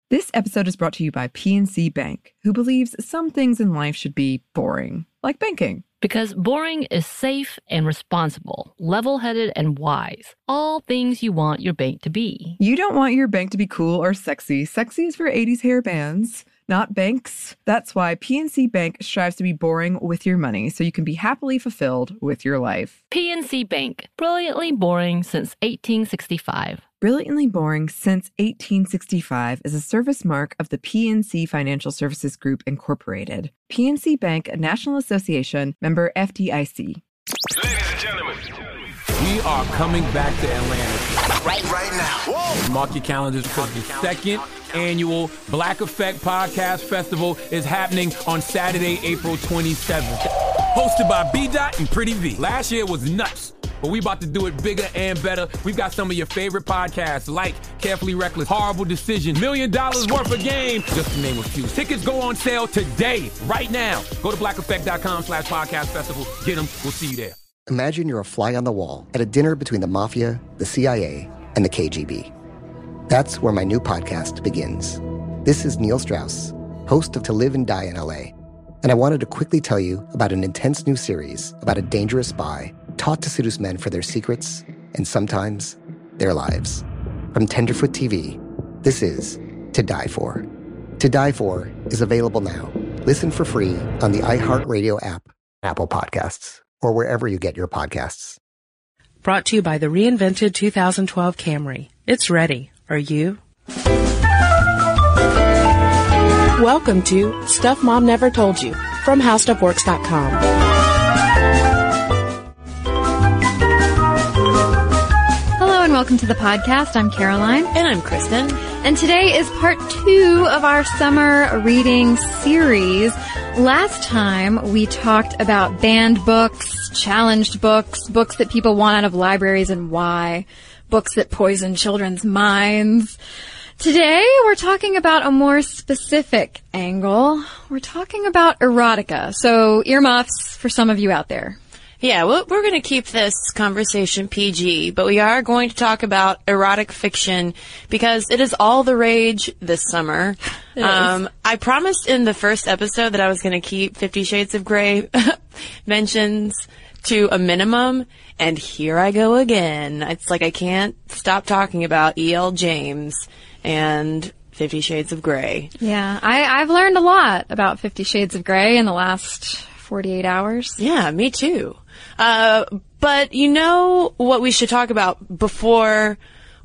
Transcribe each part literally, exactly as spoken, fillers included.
This episode is brought to you by P N C Bank, who believes some things in life should be boring, like banking. Because boring is safe and responsible, level-headed and wise. All things you want your bank to be. You don't want your bank to be cool or sexy. Sexy is for eighties hair bands, not banks. That's why P N C Bank strives to be boring with your money, so you can be happily fulfilled with your life. P N C Bank, brilliantly boring since eighteen sixty-five. Brilliantly Boring Since eighteen sixty-five is a service mark of the P N C Financial Services Group, Incorporated. P N C Bank, a National Association, member F D I C. Ladies and gentlemen, we are coming back to Atlanta. Right, right now. Whoa. Mark your calendars because the second annual Black Effect Podcast Festival is happening on Saturday, April twenty-seventh. Hosted by B-Dot and Pretty V. Last year was nuts, but we about to do it bigger and better. We've got some of your favorite podcasts like Carefully Reckless, Horrible Decision, Million Dollars Worth of Game, just to name a few. Tickets go on sale today, right now. Go to blackeffect.com slash podcast festival. Get them. We'll see you there. Imagine you're a fly on the wall at a dinner between the Mafia, the C I A, and the K G B. That's where my new podcast begins. This is Neil Strauss, host of To Live and Die in L A, and I wanted to quickly tell you about an intense new series about a dangerous spy taught to seduce men for their secrets and sometimes their lives. From Tenderfoot T V, this is To Die For. To Die For is available now. Listen for free on the iHeartRadio app, Apple Podcasts, or wherever you get your podcasts. Brought to you by the reinvented two thousand twelve Camry. It's ready. Are you? Welcome to Stuff Mom Never Told You from How Stuff Works dot com. Hello and welcome to the podcast. I'm Caroline. And I'm Kristen. And today is part two of our summer reading series. Last time we talked about banned books, challenged books, books that people want out of libraries and why, books that poison children's minds. Today we're talking about a more specific angle. We're talking about erotica. So earmuffs for some of you out there. Yeah, we're going to keep this conversation P G, but we are going to talk about erotic fiction because it is all the rage this summer. Um, I promised in the first episode that I was going to keep Fifty Shades of Grey mentions to a minimum, and here I go again. It's like I can't stop talking about E L. James and Fifty Shades of Grey. Yeah, I, I've learned a lot about Fifty Shades of Grey in the last forty-eight hours. Yeah, me too. Uh, but you know what we should talk about before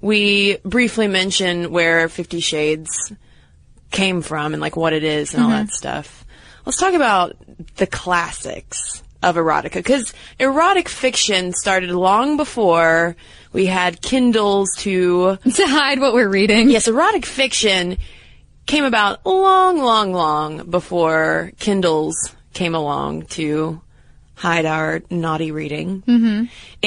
we briefly mention where Fifty Shades came from and like what it is and all Mm-hmm. that stuff. Let's talk about the classics of erotica, because erotic fiction started long before we had Kindles to To hide what we're reading. Yes, erotic fiction came about long, long, long before Kindles came along to hide our naughty reading. Mm-hmm.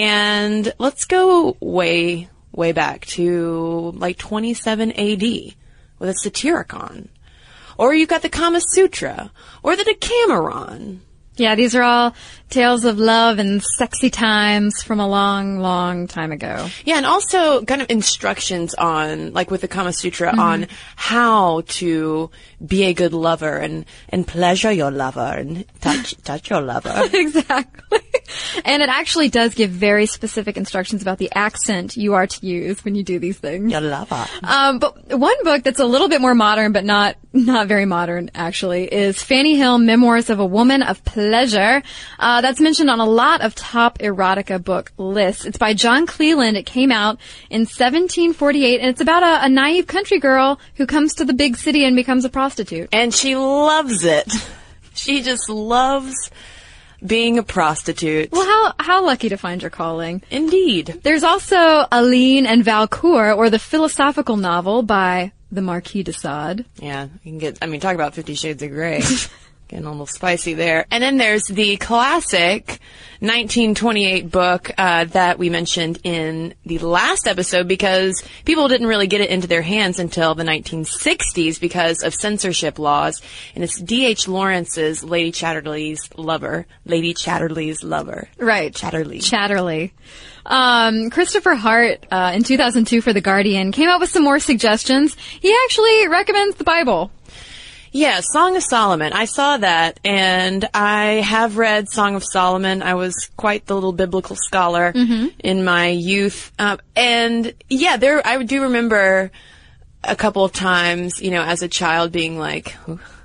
And let's go way, way back to like twenty-seven A D with a Satyricon. Or you've got the Kama Sutra, or the Decameron. Yeah, these are all tales of love and sexy times from a long, long time ago. Yeah, and also kind of instructions on, like with the Kama Sutra, Mm-hmm. on how to be a good lover and, and pleasure your lover and touch, touch your lover. Exactly. And it actually does give very specific instructions about the accent you are to use when you do these things. Your lover. Um, but one book that's a little bit more modern, but not not very modern, actually, is Fanny Hill, Memoirs of a Woman of Pleasure. Uh, that's mentioned on a lot of top erotica book lists. It's by John Cleland. It came out in seventeen forty-eight, and it's about a, a naive country girl who comes to the big city and becomes a prostitute. And she loves it. She just loves being a prostitute. Well, how how lucky to find your calling. Indeed. There's also Aline and Valcour, or the philosophical novel by the Marquis de Sade. Yeah, you can get, I mean, talk about Fifty Shades of Grey. Getting a little spicy there. And then there's the classic nineteen twenty-eight book uh, that we mentioned in the last episode because people didn't really get it into their hands until the nineteen sixties because of censorship laws. And it's D H Lawrence's Lady Chatterley's Lover. Lady Chatterley's Lover. Right. Chatterley. Chatterley. Um, Christopher Hart, uh, in two thousand two for The Guardian, came up with some more suggestions. He actually recommends the Bible. Yeah, Song of Solomon. I saw that, and I have read Song of Solomon. I was quite the little biblical scholar mm-hmm. in my youth. Uh, and, yeah, there I do remember a couple of times, you know, as a child being like,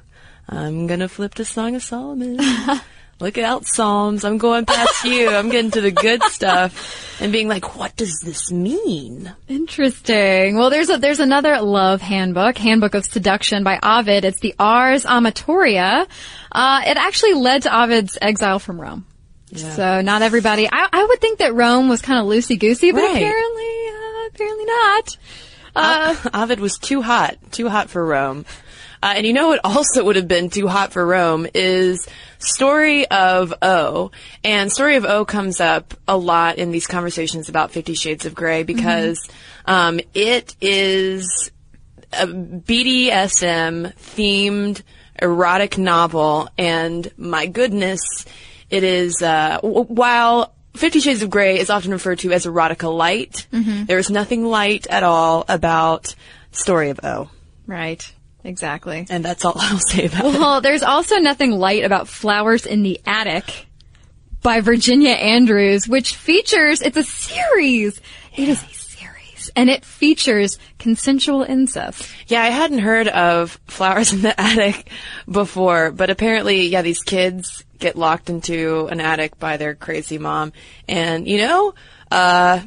I'm going to flip to Song of Solomon. Look out, Psalms. I'm going past you. I'm getting to the good stuff. And being like, what does this mean? Interesting. Well, there's a, there's another love handbook, Handbook of Seduction by Ovid. It's the Ars Amatoria. Uh, it actually led to Ovid's exile from Rome. Yeah. So not everybody, I, I would think that Rome was kind of loosey-goosey, but right. apparently, uh, apparently not. Uh, Ovid was too hot, too hot for Rome. Uh, and you know what also would have been too hot for Rome is Story of O. And Story of O comes up a lot in these conversations about Fifty Shades of Grey because mm-hmm. um, it is a B D S M themed erotic novel. And my goodness, it is, uh, w- while Fifty Shades of Grey is often referred to as erotica light, mm-hmm. there is nothing light at all about Story of O. Right. Exactly. And that's all I'll say about well, it. Well, there's also nothing light about Flowers in the Attic by Virginia Andrews, which features, it's a series. Yeah. It is a series. And it features consensual incest. Yeah, I hadn't heard of Flowers in the Attic before, but apparently, yeah, these kids get locked into an attic by their crazy mom. And, you know, uh,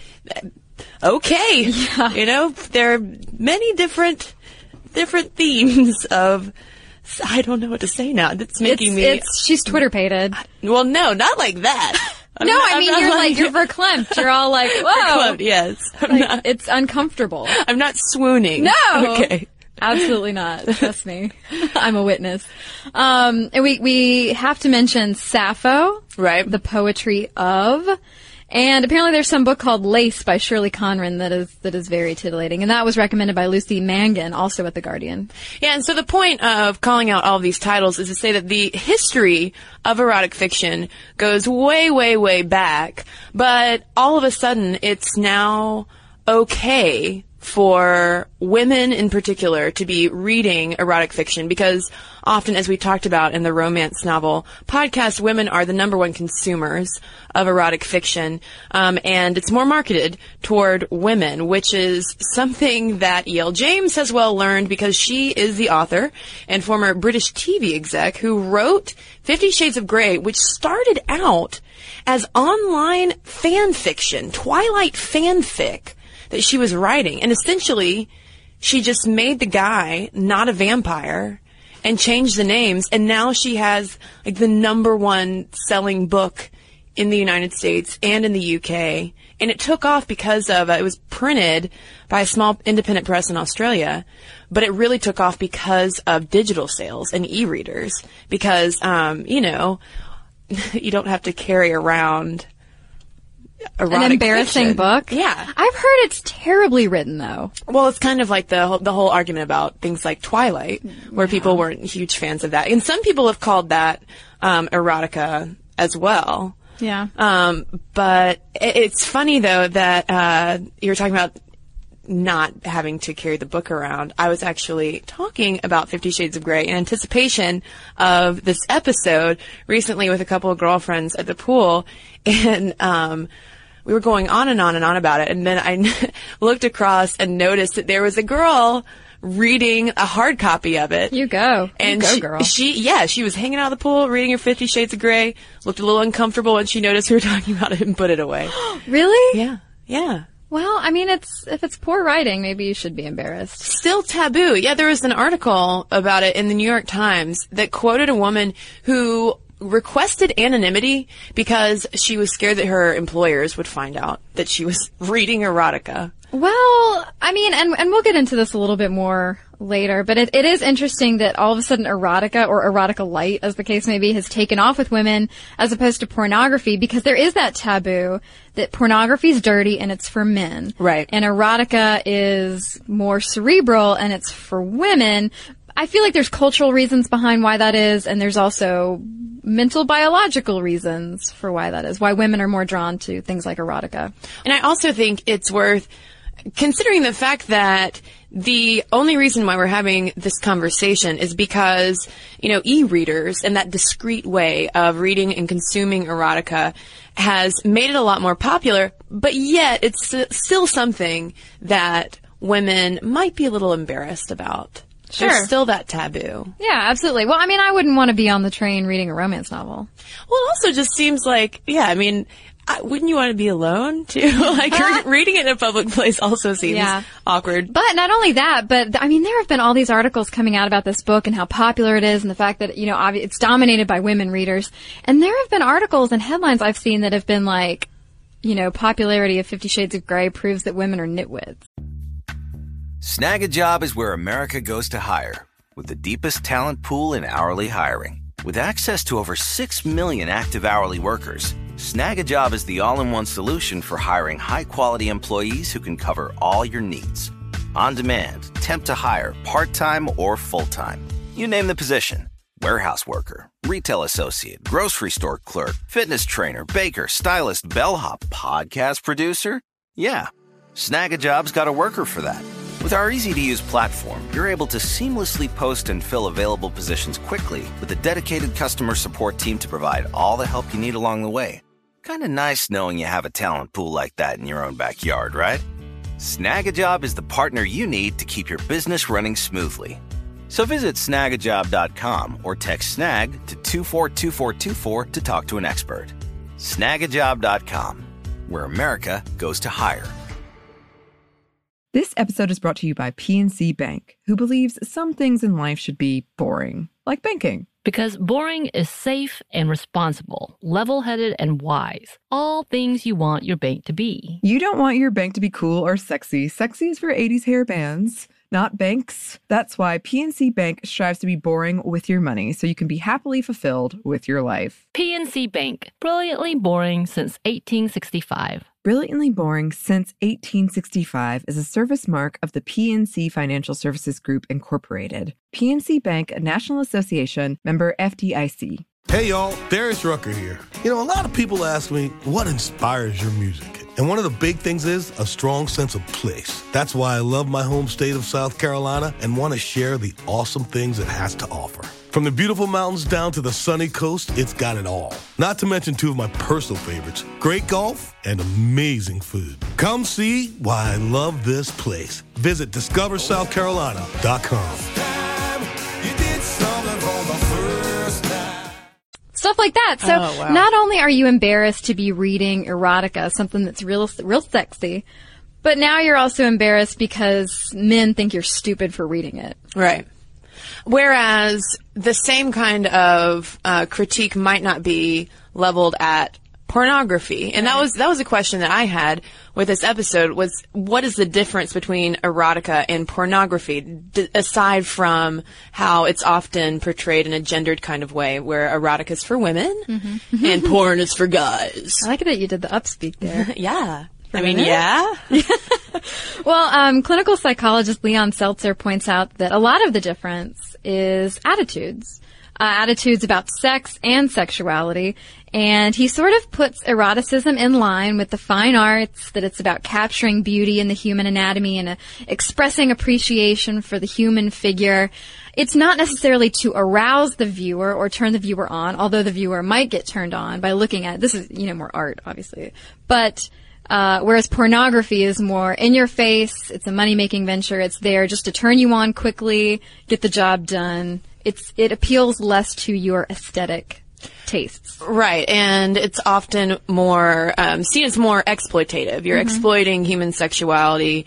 okay. Yeah. You know, there are many different... different themes of, I don't know what to say now. That's making it's, me. It's, she's Twitter-pated. Well, no, not like that. I'm no, not, I mean, you're like, like, you're verklempt. You're all like, whoa. Verklempt, yes. I'm like, not, it's uncomfortable. I'm not swooning. No. Okay. Absolutely not. Trust me. I'm a witness. Um, and we, we have to mention Sappho. Right. The Poetry of. And apparently there's some book called Lace by Shirley Conran that is that is very titillating. And that was recommended by Lucy Mangan, also at The Guardian. Yeah, and so the point of calling out all of these titles is to say that the history of erotic fiction goes way, way, way back. But all of a sudden, it's now okay for women in particular to be reading erotic fiction because often, as we talked about in the romance novel podcast, women are the number one consumers of erotic fiction, um, and it's more marketed toward women, which is something that E L. James has well learned because she is the author and former British T V exec who wrote Fifty Shades of Grey, which started out as online fan fiction, Twilight fanfic that she was writing. And essentially, she just made the guy not a vampire and changed the names. And now she has like the number one selling book in the United States and in the U K. And it took off because of, uh, it was printed by a small independent press in Australia. But it really took off because of digital sales and e-readers. Because, um, you know, you don't have to carry around erotic an embarrassing fiction. book. Yeah, I've heard it's terribly written though. Well, it's kind of like the whole, the whole argument about things like Twilight, where yeah. people weren't huge fans of that, and some people have called that um, erotica as well. Yeah. Um, but it, it's funny though that uh, you were talking about not having to carry the book around. I was actually talking about Fifty Shades of Grey in anticipation of this episode recently with a couple of girlfriends at the pool, and um, we were going on and on and on about it. And then I looked across and noticed that there was a girl reading a hard copy of it. You go. And you go, she, girl. she, yeah, she was hanging out of the pool reading her Fifty Shades of Grey, looked a little uncomfortable when she noticed we were talking about it and put it away. Really? Yeah. Yeah. Well, I mean, it's if it's poor writing, maybe you should be embarrassed. Still taboo. Yeah, there was an article about it in the New York Times that quoted a woman who requested anonymity because she was scared that her employers would find out that she was reading erotica. Well, I mean, and and we'll get into this a little bit more later. But it, it is interesting that all of a sudden erotica, or erotica light, as the case may be, has taken off with women as opposed to pornography, because there is that taboo that pornography is dirty and it's for men. Right. And erotica is more cerebral and it's for women. I feel like there's cultural reasons behind why that is, and there's also mental biological reasons for why that is, why women are more drawn to things like erotica. And I also think it's worth considering the fact that the only reason why we're having this conversation is because, you know, e-readers and that discrete way of reading and consuming erotica has made it a lot more popular, but yet it's still something that women might be a little embarrassed about. Sure. There's still that taboo. Yeah, absolutely. Well, I mean, I wouldn't want to be on the train reading a romance novel. Well, it also just seems like, yeah, I mean, I, wouldn't you want to be alone too? Like re- reading it in a public place also seems Yeah. awkward. But not only that, but I mean, there have been all these articles coming out about this book and how popular it is, and the fact that, you know, obvi- it's dominated by women readers. And there have been articles and headlines I've seen that have been like, you know, popularity of Fifty Shades of Grey proves that women are nitwits. Snag a Job is where America goes to hire, with the deepest talent pool in hourly hiring. With access to over six million active hourly workers, Snag a Job is the all-in-one solution for hiring high-quality employees who can cover all your needs. On demand, temp to hire, part-time or full-time. You name the position. Warehouse worker, retail associate, grocery store clerk, fitness trainer, baker, stylist, bellhop, podcast producer. Yeah, Snag a Job's got a worker for that. With our easy-to-use platform, you're able to seamlessly post and fill available positions quickly with a dedicated customer support team to provide all the help you need along the way. Kind of nice knowing you have a talent pool like that in your own backyard, right? Snag a Job is the partner you need to keep your business running smoothly. So visit snag a job dot com or text SNAG to two four two four two four to talk to an expert. snag a job dot com, where America goes to hire. This episode is brought to you by P N C Bank, who believes some things in life should be boring, like banking. Because boring is safe and responsible, level-headed and wise. All things you want your bank to be. You don't want your bank to be cool or sexy. Sexy is for eighties hair bands, not banks. That's why P N C Bank strives to be boring with your money, so you can be happily fulfilled with your life. P N C Bank, brilliantly boring since eighteen sixty-five. Brilliantly Boring Since eighteen sixty-five is a service mark of the P N C Financial Services Group, Incorporated. P N C Bank, a National Association, member F D I C. Hey, y'all, Darius Rucker here. You know, a lot of people ask me, what inspires your music? And one of the big things is a strong sense of place. That's why I love my home state of South Carolina and want to share the awesome things it has to offer. From the beautiful mountains down to the sunny coast, it's got it all. Not to mention two of my personal favorites, great golf and amazing food. Come see why I love this place. Visit discover south carolina dot com. Stuff like that. So Oh, wow. not only are you embarrassed to be reading erotica, something that's real, real sexy, but now you're also embarrassed because men think you're stupid for reading it. Right. Whereas the same kind of uh, critique might not be leveled at pornography. And that was that was a question that I had with this episode was, what is the difference between erotica and pornography, d- aside from how it's often portrayed in a gendered kind of way, where erotica is for women Mm-hmm. and porn is for guys. I like that you did the upspeak there. Yeah. I mean, women? yeah. Well, um, clinical psychologist Leon Seltzer points out that a lot of the difference is attitudes. Uh, attitudes about sex and sexuality. And he sort of puts eroticism in line with the fine arts, that it's about capturing beauty in the human anatomy and uh, expressing appreciation for the human figure. It's not necessarily to arouse the viewer or turn the viewer on, although the viewer might get turned on by looking at it. This is, you know, more art, obviously. But Uh, whereas pornography is more in your face. It's a money-making venture. It's there just to turn you on quickly, get the job done. It's, it appeals less to your aesthetic tastes. Right, and it's often more um, seen as more exploitative. You're Mm-hmm. exploiting human sexuality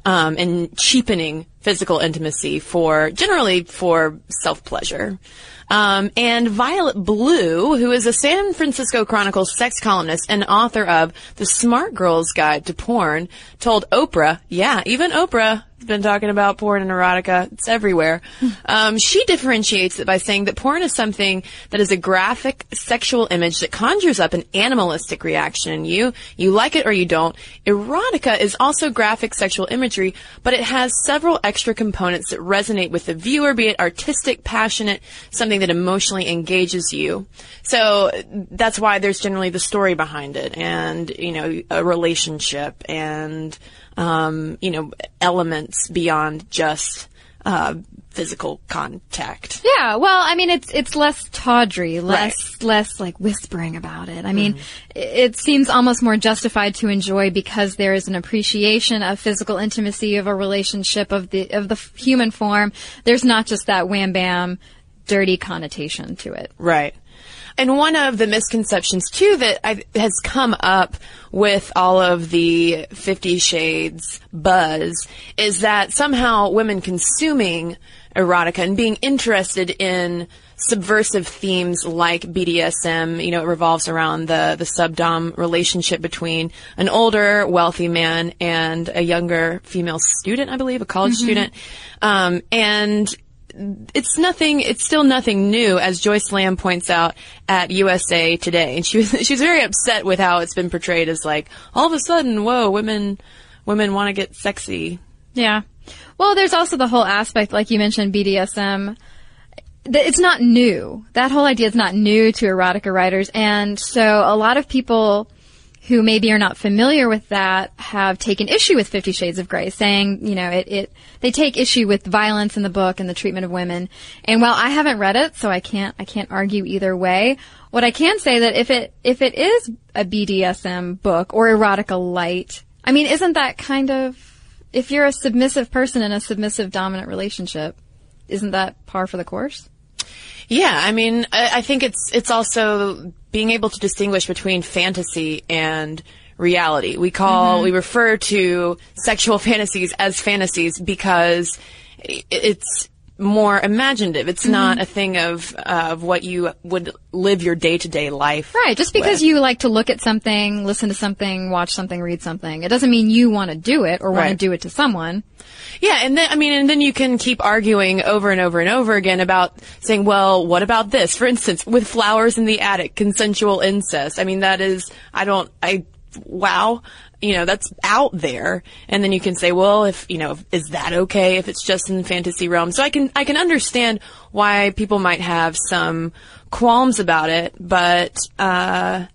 um, and cheapening physical intimacy for, generally for self-pleasure. Um, and Violet Blue, who is a San Francisco Chronicle sex columnist and author of The Smart Girl's Guide to Porn, told Oprah, yeah, even Oprah has been talking about porn and erotica. It's everywhere. Um, she differentiates it by saying that porn is something that is a graphic sexual image that conjures up an animalistic reaction in you. You like it or you don't. Erotica is also graphic sexual imagery, but it has several extra components that resonate with the viewer, be it artistic, passionate, something that emotionally engages you. So that's why there's generally the story behind it and, you know, a relationship and, um, you know, elements beyond just, uh, physical contact. Yeah, well, I mean, it's it's less tawdry, less Right. less like whispering about it. I mean, mm-hmm. it seems almost more justified to enjoy because there is an appreciation of physical intimacy, of a relationship, of the of the human form. There's not just that wham bam, dirty connotation to it. Right. And one of the misconceptions, too, that I, has come up with all of the Fifty Shades buzz is that somehow women consuming erotica and being interested in subversive themes like B D S M, you know, it revolves around the, the sub-dom relationship between an older, wealthy man and a younger female student, I believe, a college Mm-hmm. student. Um, and it's nothing, it's still nothing new, as Joyce Lamb points out at U S A Today. And she was, she was very upset with how it's been portrayed as like, all of a sudden, whoa, women, women want to get sexy. Yeah. Well, there's also the whole aspect, like you mentioned, B D S M. It's not new. That whole idea is not new to erotica writers. And so a lot of people who maybe are not familiar with that have taken issue with Fifty Shades of Grey, saying, you know, it, it, they take issue with violence in the book and the treatment of women. And while I haven't read it, so I can't, I can't argue either way, what I can say that if it, if it is a B D S M book or erotica light, I mean, isn't that kind of, if you're a submissive person in a submissive dominant relationship, isn't that par for the course? Yeah, I mean, I, I think it's it's also being able to distinguish between fantasy and reality. We call, Mm-hmm. we refer to sexual fantasies as fantasies because i- it's more imaginative. It's Mm-hmm. not a thing of uh, of what you would live your day-to-day life. Right. Just because with. you like to look at something, listen to something, watch something, read something, it doesn't mean you want to do it or want to Right. do it to someone. Yeah, and then, I mean, and then you can keep arguing over and over and over again about saying, well, what about this? For instance, with Flowers in the Attic, consensual incest. I mean, that is, I don't, I, wow, you know, that's out there. And then you can say, well, if, you know, is that okay if it's just in the fantasy realm? So I can, I can understand why people might have some qualms about it, but, uh,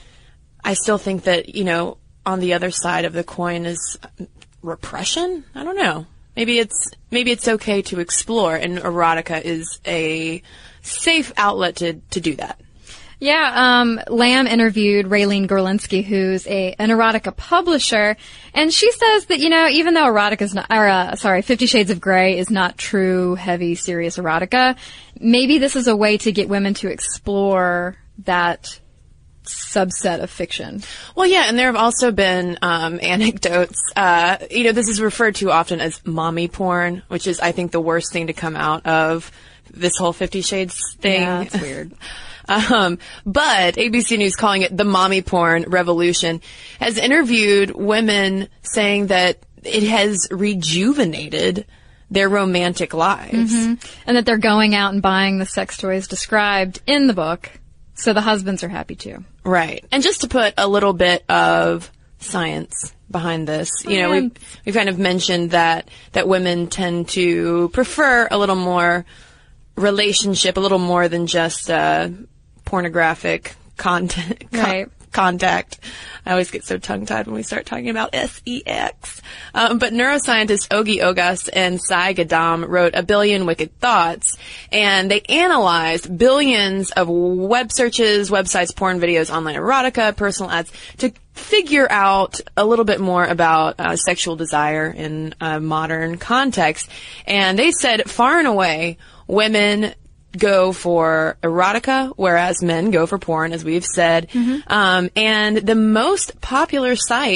I still think that, you know, on the other side of the coin is repression. I don't know. Maybe it's maybe it's okay to explore, and erotica is a safe outlet to to do that. Yeah, um, Lamb interviewed Raylene Gorlinsky, who's a an erotica publisher, and she says that, you know, even though erotica is not, or uh, sorry, Fifty Shades of Grey is not true, heavy, serious erotica, maybe this is a way to get women to explore that subset of fiction. Well, yeah, and there have also been um, anecdotes. Uh, you know, this is referred to often as mommy porn, which is, I think, the worst thing to come out of this whole Fifty Shades thing. Yeah, it's weird. um, but A B C News, calling it the mommy porn revolution, has interviewed women saying that it has rejuvenated their romantic lives. Mm-hmm. And that they're going out and buying the sex toys described in the book, so the husbands are happy too. Right. And just to put a little bit of science behind this, you know, we've, we've kind of mentioned that, that women tend to prefer a little more relationship, a little more than just, uh, pornographic content, con- Right. contact. I always get so tongue-tied when we start talking about S E X. Um, but neuroscientists Ogi Ogas and Sai Gadam wrote A Billion Wicked Thoughts, and they analyzed billions of web searches, websites, porn videos, online erotica, personal ads, to figure out a little bit more about uh, sexual desire in a modern context. And they said, far and away, women go for erotica, whereas men go for porn, as we've said. Mm-hmm. Um, and the most popular site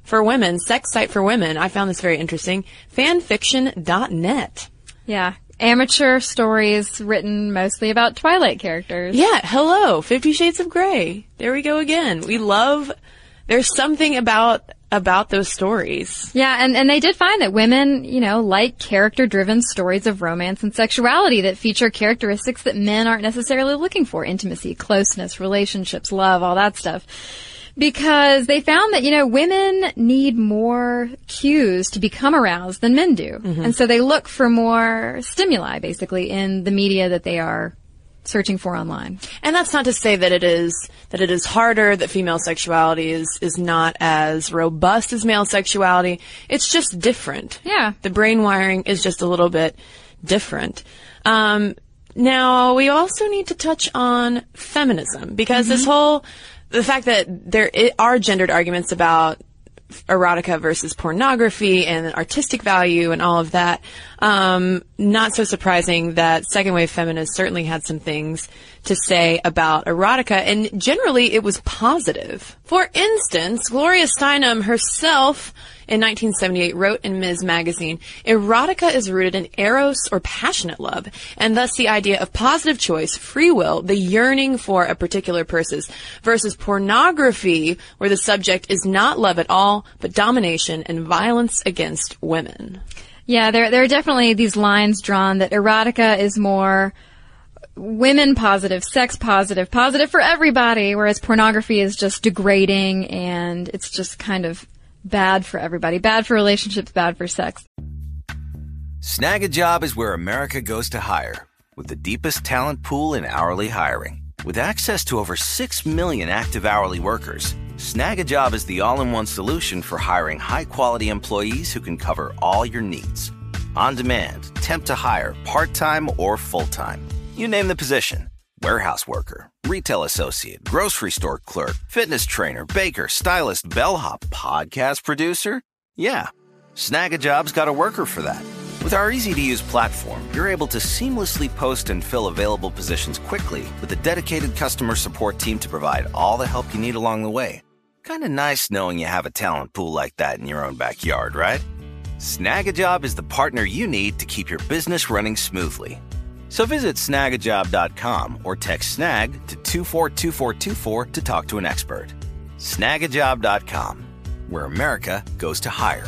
for women, sex site for women. I found this very interesting. fanfiction dot net. Yeah. Amateur stories written mostly about Twilight characters. Yeah. Hello. Fifty Shades of Grey. There we go again. We love, there's something about, about those stories. Yeah, and, and they did find that women, you know, like character-driven stories of romance and sexuality that feature characteristics that men aren't necessarily looking for. Intimacy, closeness, relationships, love, all that stuff. Because they found that, you know, women need more cues to become aroused than men do. Mm-hmm. And so they look for more stimuli, basically, in the media that they are searching for online. And that's not to say that it is that it is harder, that female sexuality is is not as robust as male sexuality. It's just different. Yeah. The brain wiring is just a little bit different. Um, now, we also need to touch on feminism, because mm-hmm. this whole, the fact that there are gendered arguments about erotica versus pornography and artistic value and all of that. Um, not so surprising that second wave feminists certainly had some things to say about erotica, and generally it was positive. For instance, Gloria Steinem herself in nineteen seventy-eight wrote in Ms. Magazine, erotica is rooted in eros or passionate love, and thus the idea of positive choice, free will, the yearning for a particular person, versus pornography, where the subject is not love at all, but domination and violence against women. Yeah, there there are definitely these lines drawn that erotica is more women positive, sex positive, positive for everybody, whereas pornography is just degrading and it's just kind of bad for everybody. Bad for relationships, bad for sex. Snag a Job is where America goes to hire, with the deepest talent pool in hourly hiring. With access to over six million active hourly workers, Snag a Job is the all-in-one solution for hiring high-quality employees who can cover all your needs. On demand, temp to hire, part-time or full-time. You name the position. Warehouse worker, retail associate, grocery store clerk, fitness trainer, baker, stylist, bellhop, podcast producer. Yeah, Snag a Job's got a worker for that. With our easy-to-use platform, you're able to seamlessly post and fill available positions quickly with a dedicated customer support team to provide all the help you need along the way. Kind of nice knowing you have a talent pool like that in your own backyard, right? Snag a Job is the partner you need to keep your business running smoothly. So visit snag a job dot com or text SNAG to two four two four two four to talk to an expert. snag a job dot com, where America goes to hire.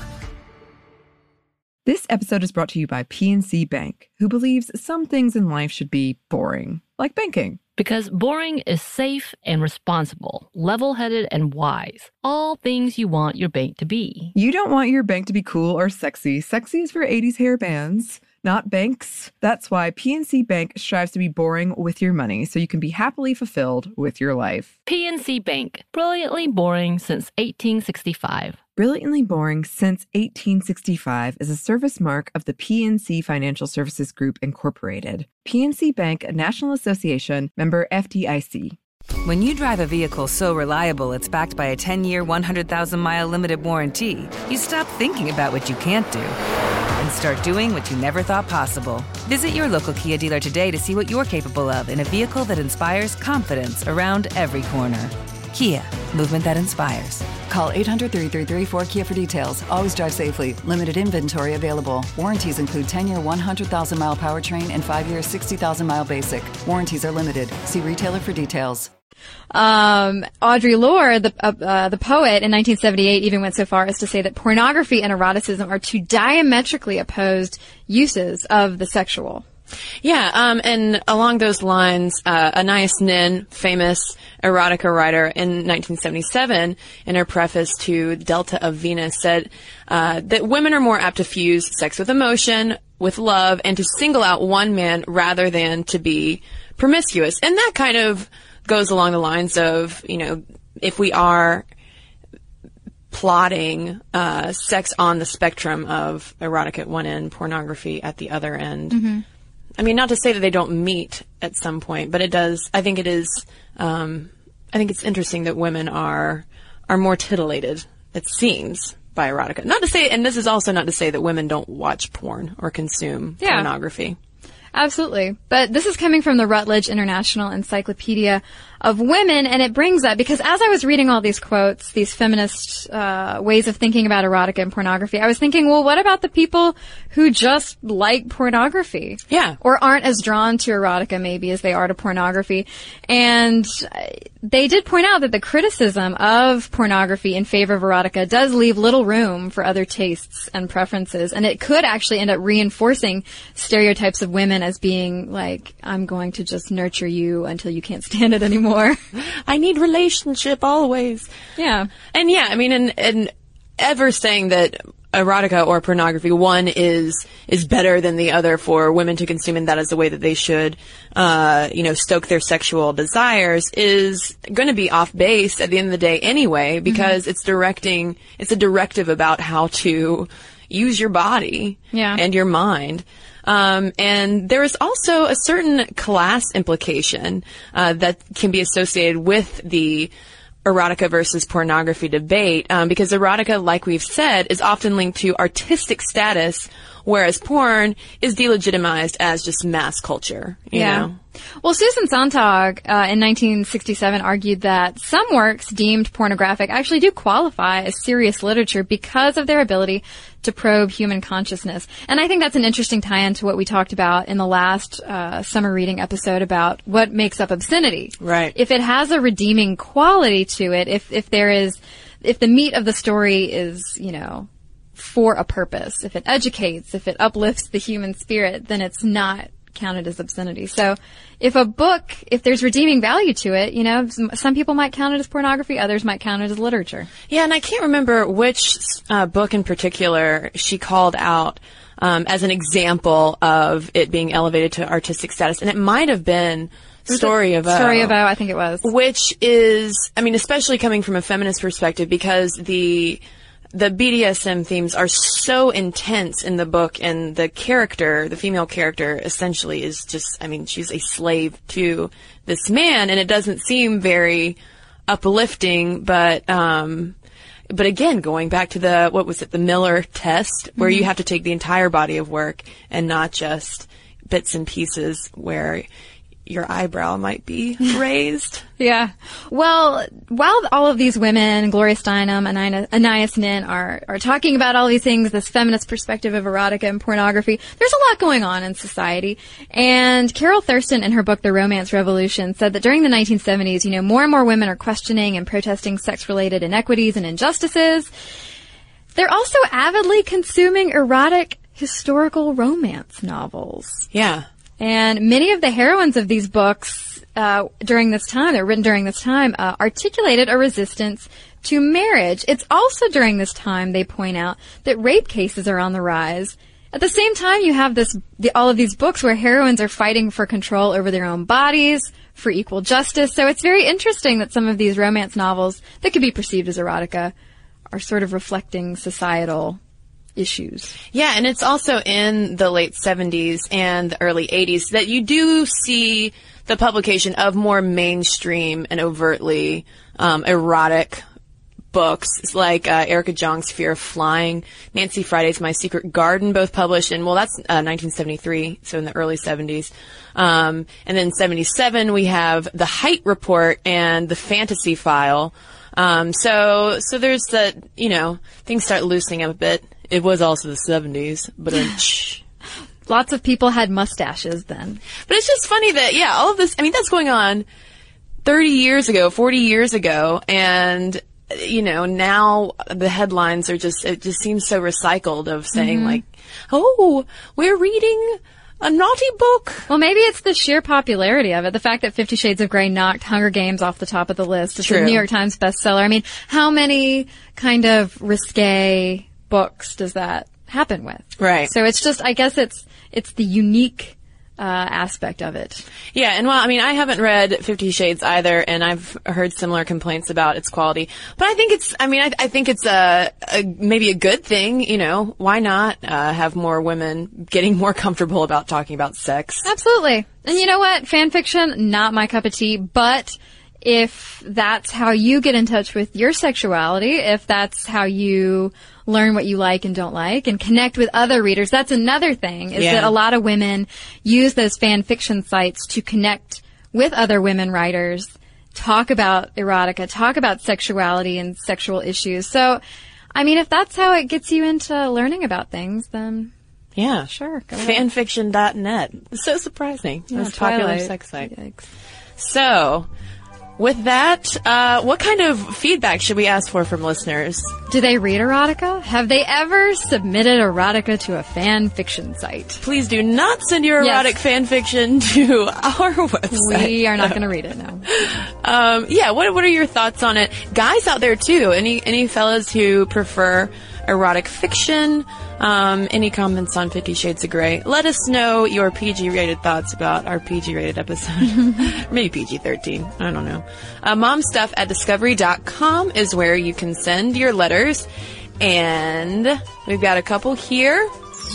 This episode is brought to you by P N C Bank, who believes some things in life should be boring, like banking. Because boring is safe and responsible, level-headed and wise. All things you want your bank to be. You don't want your bank to be cool or sexy. Sexy is for eighties hair bands, not banks. That's why P N C Bank strives to be boring with your money, so you can be happily fulfilled with your life. P N C Bank, brilliantly boring since eighteen sixty-five. Brilliantly Boring Since eighteen sixty-five is a service mark of the P N C Financial Services Group, Incorporated. P N C Bank, a National Association, member F D I C. When you drive a vehicle so reliable it's backed by a ten-year, one hundred thousand mile limited warranty, you stop thinking about what you can't do and start doing what you never thought possible. Visit your local Kia dealer today to see what you're capable of in a vehicle that inspires confidence around every corner. Kia, movement that inspires. Call eight hundred, three three three, four K I A for details. Always drive safely. Limited inventory available. Warranties include ten-year, one hundred thousand mile powertrain and five-year, sixty thousand mile basic. Warranties are limited. See retailer for details. Um, Audre Lorde, the uh, uh, the poet in nineteen seventy-eight, even went so far as to say that pornography and eroticism are two diametrically opposed uses of the sexual. Yeah, um, and along those lines, uh, Anais Nin, famous erotica writer in nineteen seventy-seven, in her preface to Delta of Venus, said uh, that women are more apt to fuse sex with emotion, with love, and to single out one man rather than to be promiscuous. And that kind of goes along the lines of, you know, if we are plotting uh, sex on the spectrum of erotic at one end, pornography at the other end. Mm-hmm. I mean, not to say that they don't meet at some point, but it does. I think it is. Um, I think it's interesting that women are are more titillated, it seems, by erotica. Not to say, and this is also not to say that women don't watch porn or consume yeah. pornography. Absolutely. But this is coming from the Routledge International Encyclopedia of women. And it brings up, because as I was reading all these quotes, these feminist uh, ways of thinking about erotica and pornography, I was thinking, well, what about the people who just like pornography? Yeah. Or aren't as drawn to erotica maybe as they are to pornography. And they did point out that the criticism of pornography in favor of erotica does leave little room for other tastes and preferences. And it could actually end up reinforcing stereotypes of women as being like, I'm going to just nurture you until you can't stand it anymore. I need relationship always. Yeah. And yeah, I mean, and, and ever saying that erotica or pornography, one is is better than the other for women to consume, and that is the way that they should, uh, you know, stoke their sexual desires, is going to be off base at the end of the day anyway, because mm-hmm. it's directing, it's a directive about how to use your body yeah. and your mind. Um, and there is also a certain class implication uh, that can be associated with the erotica versus pornography debate, um, because erotica, like we've said, is often linked to artistic status, whereas porn is delegitimized as just mass culture, you yeah. know? Well, Susan Sontag uh, in nineteen sixty-seven argued that some works deemed pornographic actually do qualify as serious literature because of their ability to probe human consciousness. And I think that's an interesting tie-in to what we talked about in the last uh, summer reading episode about what makes up obscenity. Right. If it has a redeeming quality to it, if if there is, if the meat of the story is, you know, for a purpose, if it educates, if it uplifts the human spirit, then it's not counted as obscenity. So if a book, if there's redeeming value to it, you know, some, some people might count it as pornography, others might count it as literature. Yeah, and I can't remember which uh, book in particular she called out um, as an example of it being elevated to artistic status, and it might have been Story of O. Story of O, I think it was. Which is, I mean, especially coming from a feminist perspective, because the the B D S M themes are so intense in the book, and the character, the female character, essentially is just, I mean, she's a slave to this man, and it doesn't seem very uplifting, but, um, but again, going back to the, what was it, the Miller test, where mm-hmm. you have to take the entire body of work and not just bits and pieces where your eyebrow might be raised. Yeah. Well, while all of these women, Gloria Steinem, Anais, Anais Nin, are, are talking about all these things, this feminist perspective of erotica and pornography, there's a lot going on in society. And Carol Thurston, in her book, The Romance Revolution, said that during the nineteen seventies, you know, more and more women are questioning and protesting sex-related inequities and injustices. They're also avidly consuming erotic historical romance novels. Yeah. And many of the heroines of these books uh, during this time, they're written during this time, uh, articulated a resistance to marriage. It's also during this time, they point out, that rape cases are on the rise. At the same time, you have this, the, all of these books where heroines are fighting for control over their own bodies, for equal justice. So it's very interesting that some of these romance novels that could be perceived as erotica are sort of reflecting societal issues. Yeah, and it's also in the late seventies and the early eighties that you do see the publication of more mainstream and overtly um, erotic books, like uh, Erica Jong's Fear of Flying, Nancy Friday's My Secret Garden, both published in, well, that's uh, nineteen seventy-three, so in the early seventies. Um, and then seventy-seven, we have The Height Report and The Fantasy File. Um, so, so there's that, you know, things start loosening up a bit. It was also the seventies, but then, lots of people had mustaches then. But it's just funny that, yeah, all of this, I mean, that's going on thirty years ago, forty years ago, and, you know, now the headlines are just, it just seems so recycled of saying, mm-hmm. like, oh, we're reading a naughty book. Well, maybe it's the sheer popularity of it. The fact that Fifty Shades of Grey knocked Hunger Games off the top of the list. It's True. a New York Times bestseller. I mean, how many kind of risque books does that happen with? Right. So it's just, I guess it's, it's the unique, uh, aspect of it. Yeah, and well, I mean, I haven't read Fifty Shades either, and I've heard similar complaints about its quality. But I think it's, I mean, I, I think it's a, a, maybe a good thing, you know, why not, uh, have more women getting more comfortable about talking about sex? Absolutely. And you know what? Fan fiction, not my cup of tea, but if that's how you get in touch with your sexuality, if that's how you learn what you like and don't like and connect with other readers, that's another thing, is yeah. that a lot of women use those fan fiction sites to connect with other women writers talk about erotica, talk about sexuality and sexual issues. So, I mean, if that's how it gets you into learning about things, then yeah, sure. fanfiction dot net. So surprising. Yeah, Most popular Twilight. sex site. Yikes. So, with that, uh, what kind of feedback should we ask for from listeners? Do they read erotica? Have they ever submitted erotica to a fan fiction site? Please do not send your erotic Yes. fan fiction to our website. We are not going to read it, no. Um, yeah, what what are your thoughts on it? Guys out there too, any any fellas who prefer erotic fiction? Um, any comments on Fifty Shades of Grey? Let us know your P G rated thoughts about our P G rated episode. Maybe P G thirteen. I don't know. Uh, momstuff at discovery dot com is where you can send your letters. And we've got a couple here.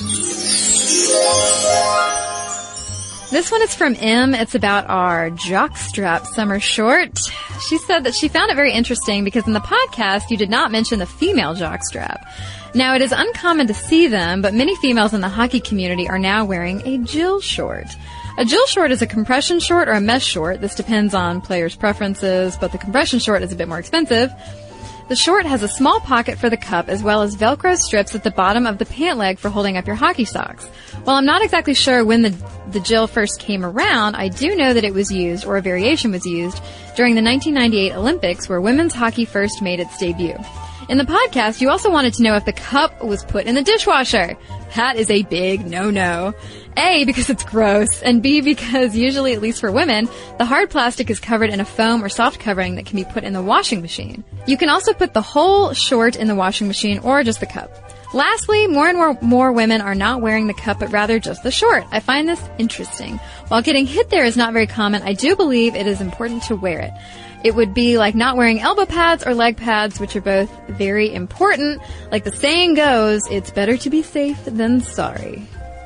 This one is from M. It's about our jockstrap summer short. She said that she found it very interesting because in the podcast you did not mention the female jockstrap. Now, it is uncommon to see them, but many females in the hockey community are now wearing a Jill short. A Jill short is a compression short or a mesh short. This depends on players' preferences, but the compression short is a bit more expensive. The short has a small pocket for the cup as well as Velcro strips at the bottom of the pant leg for holding up your hockey socks. While I'm not exactly sure when the, the Jill first came around, I do know that it was used, or a variation was used, during the nineteen ninety-eight Olympics where women's hockey first made its debut. In the podcast, you also wanted to know if the cup was put in the dishwasher. That is a big no-no. A, because it's gross, and B, because usually, at least for women, the hard plastic is covered in a foam or soft covering that can be put in the washing machine. You can also put the whole short in the washing machine or just the cup. Lastly, more and more, more women are not wearing the cup, but rather just the short. I find this interesting. While getting hit there is not very common, I do believe it is important to wear it. It would be like not wearing elbow pads or leg pads, which are both very important. Like the saying goes, it's better to be safe than sorry.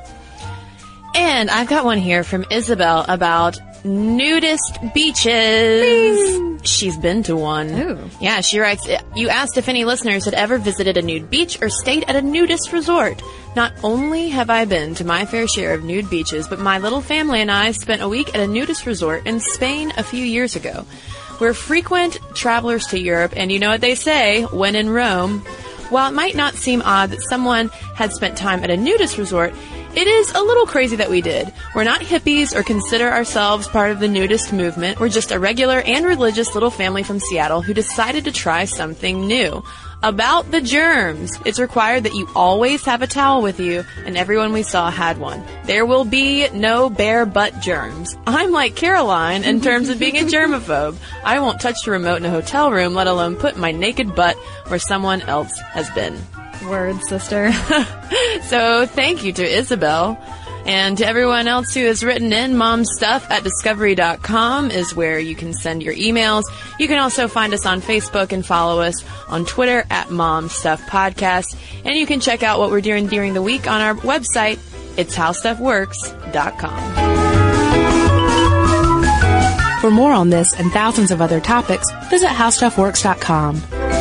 And I've got one here from Isabel about nudist beaches. She's been to one. Ooh. Yeah, she writes, you asked if any listeners had ever visited a nude beach or stayed at a nudist resort. Not only have I been to my fair share of nude beaches, but my little family and I spent a week at a nudist resort in Spain a few years ago. We're frequent travelers to Europe, and you know what they say, when in Rome. While it might not seem odd that someone had spent time at a nudist resort, it is a little crazy that we did. We're not hippies or consider ourselves part of the nudist movement. We're just a regular and religious little family from Seattle who decided to try something new. About the germs. It's required that you always have a towel with you, and everyone we saw had one. There will be no bare butt germs. I'm like Caroline in terms of being a germaphobe. I won't touch the remote in a hotel room, let alone put my naked butt where someone else has been. Word, sister. So thank you to Isabel. And to everyone else who has written in, momstuff at discovery dot com is where you can send your emails. You can also find us on Facebook and follow us on Twitter at momstuffpodcast. And you can check out what we're doing during the week on our website. It's how stuff works dot com. For more on this and thousands of other topics, visit how stuff works dot com.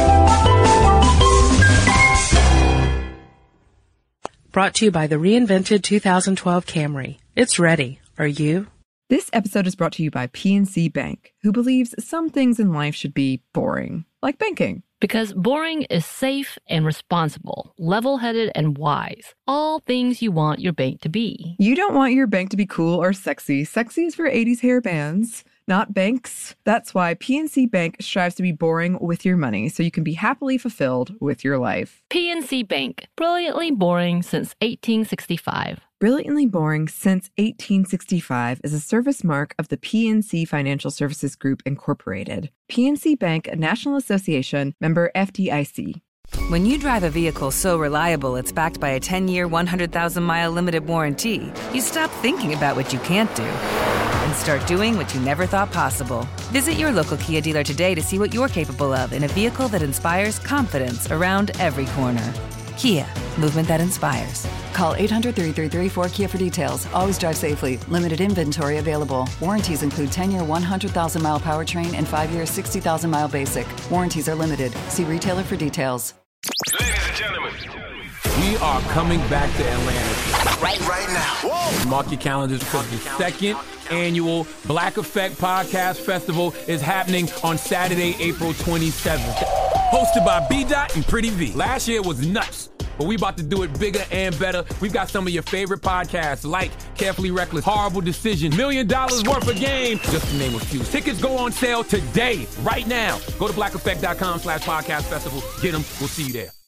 Brought to you by the reinvented two thousand twelve Camry. It's ready. Are you? This episode is brought to you by P N C Bank, who believes some things in life should be boring, like banking. Because boring is safe and responsible, level-headed and wise. All things you want your bank to be. You don't want your bank to be cool or sexy. Sexy is for eighties hair bands, not banks. That's why P N C Bank strives to be boring with your money so you can be happily fulfilled with your life. P N C Bank, brilliantly boring since eighteen sixty-five. Brilliantly Boring Since eighteen sixty-five is a service mark of the P N C Financial Services Group, Incorporated. P N C Bank, a National Association, member F D I C. When you drive a vehicle so reliable it's backed by a ten-year, one hundred thousand mile limited warranty, you stop thinking about what you can't do and start doing what you never thought possible. Visit your local Kia dealer today to see what you're capable of in a vehicle that inspires confidence around every corner. Kia, movement that inspires. Call eight hundred, three three three, four K I A for details. Always drive safely. Limited inventory available. Warranties include ten-year, one hundred thousand mile powertrain and five-year, sixty thousand mile basic. Warranties are limited. See retailer for details. Ladies and gentlemen, we are coming back to Atlanta. right, right now. Whoa. Mark your calendars for the second annual Black Effect Podcast Festival is happening on Saturday, April twenty-seventh. Hosted by B Dot and Pretty V. Last year was nuts, but we about to do it bigger and better. We've got some of your favorite podcasts like Carefully Reckless, Horrible Decision, Million Dollars Worth of Game, just to name a few. Tickets go on sale today, right now. Go to black effect dot com slash podcast festival. Get them. We'll see you there.